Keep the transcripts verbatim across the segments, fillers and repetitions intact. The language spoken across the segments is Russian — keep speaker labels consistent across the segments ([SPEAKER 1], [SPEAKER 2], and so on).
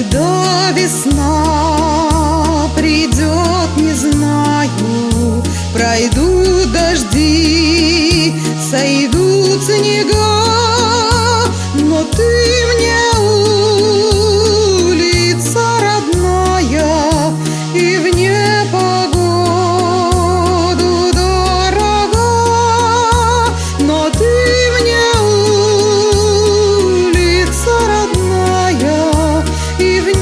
[SPEAKER 1] Когда весна придет, не знаю, пройдут дожди, сойдут снега, но ты мне улица родная и в непогоду дорога, но ты мне улица родная и в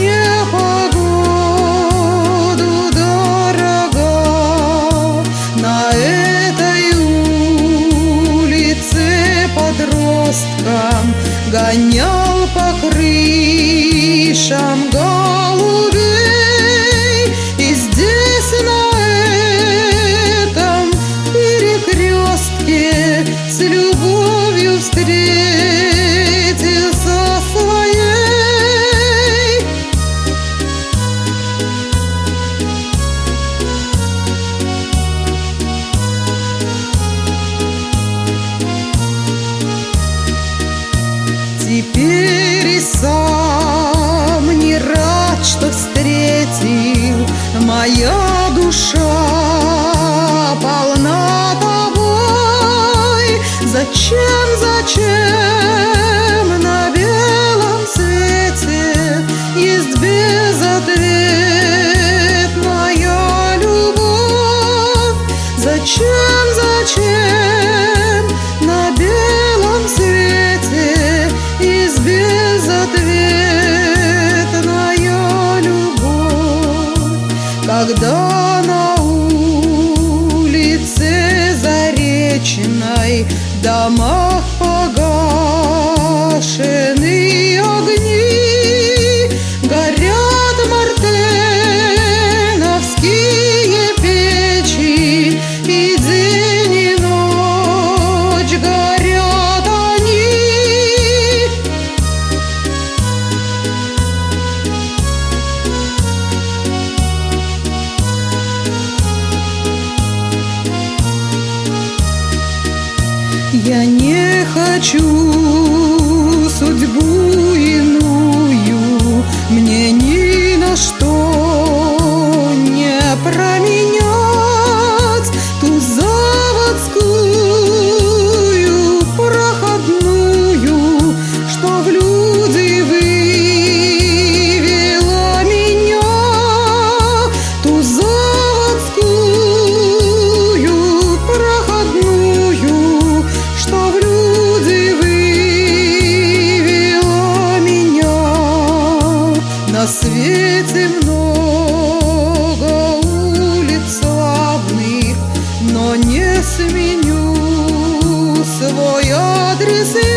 [SPEAKER 1] непогоду дорога. На этой улице подросткам гонял по крышам голубей, и здесь на этом перекрестке с любовью встретился своей. Теперь и сам не рад, что встретил, моя душа полна тобой. Зачем, зачем на белом свете есть безответная любовь? Зачем, зачем на белом свете есть безответная любовь? Когда на улице Заречной в домах погашены огни, горят мартеновские печи, и день и ночь горят они. Я не хочу судьбу иную, мне ни на что не променять ту заводскую проходную, что в люди вывела меня, ту заводскую проходную, что в люди вывела меня. На свете много улиц славных, но не сменю свой адрес.